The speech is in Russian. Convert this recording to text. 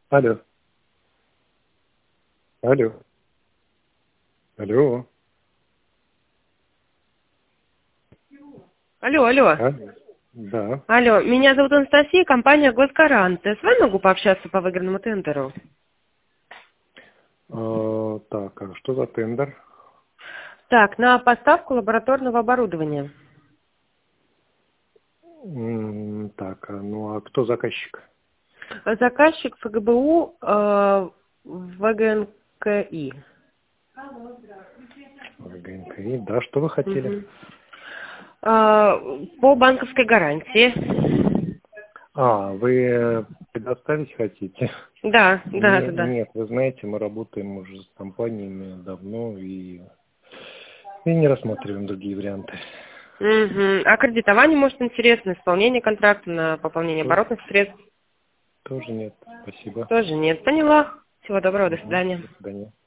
Алло. Алло. Алло. Алло, алло. Алло. Да. Алло, меня зовут Анастасия, компания «Госгарант». С вами могу пообщаться по выигранному тендеру? Так, а что за тендер? Так, на поставку лабораторного оборудования. Так, ну а кто заказчик? Заказчик ФГБУ ВГНКИ. ГНКИ. Да, что вы хотели? Мгм. По банковской гарантии. Вы предоставить хотите? Да, да, да, да. Нет, вы знаете, мы работаем уже с компаниями давно и не рассматриваем другие варианты. Угу. А кредитование может интересно, исполнение контракта на пополнение То- оборотных средств? Тоже нет, спасибо. Тоже нет. Поняла. Всего доброго, до Мгм. свидания. До свидания.